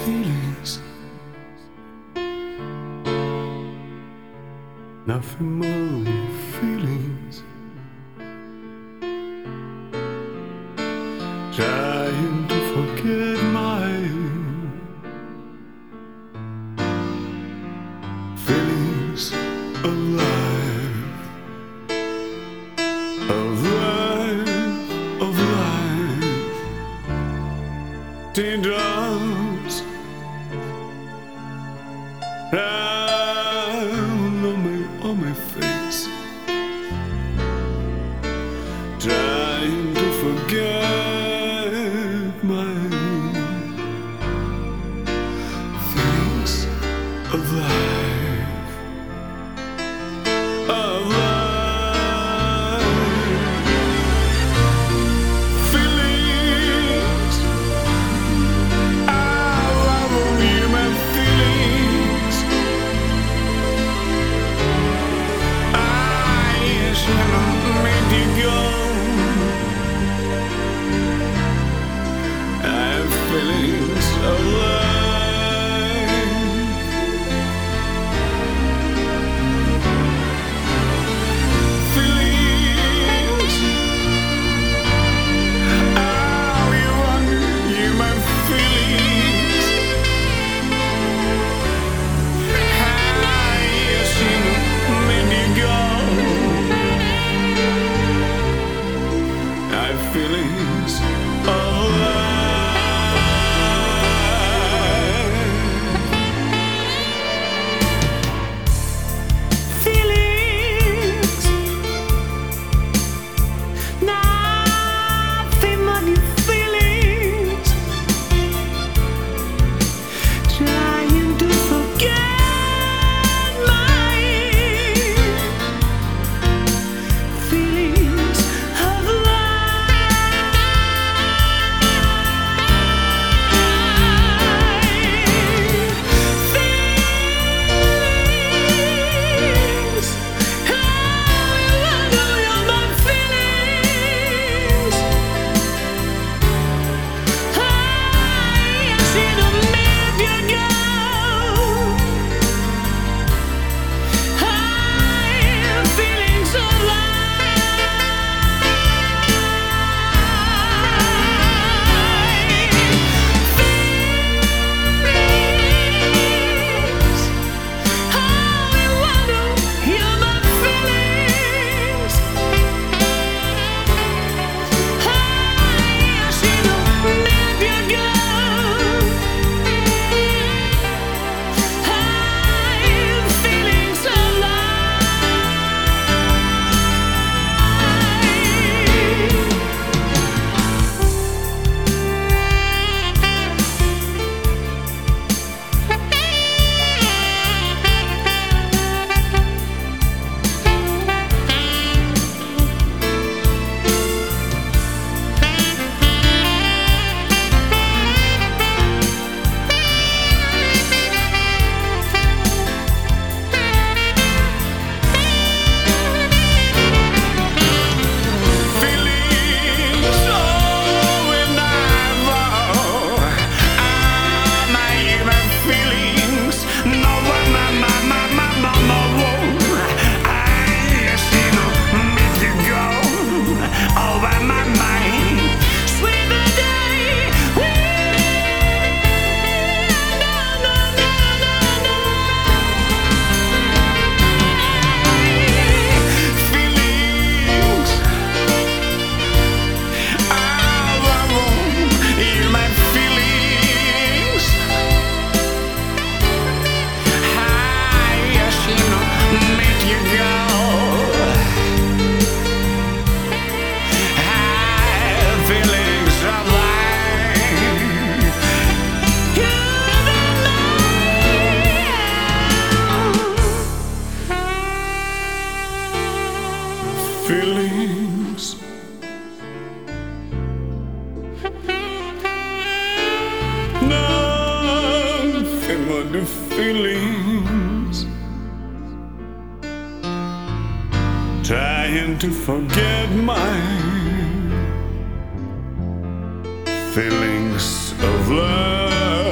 feelings, nothing more than feelings. Trying to forget my feelings of life, of life, of life. Teardrops round on my face, trying to forget my feelings of life, of life. Feelings, I love human feelings. I should have made you go. I have feelings of life. Feelings, all you want, human feelings. I should have made you go. I have feelings of life. Feelings, nothing more than feelings. Trying to forget my feelings of feelings. How you love my feelings. I should have made you go. I have feelings of feelings. How you wanna hear my feelings. I should have made you go. I have feelings of feelings, oh, when I fall, my human feelings. No, no, I should have made you go over my mind. Sweet the day, feelings, I love human feelings. I should have made you go. I have feelings of life. You're the feelings, nothing more than feelings. Trying to forget my feelings of love.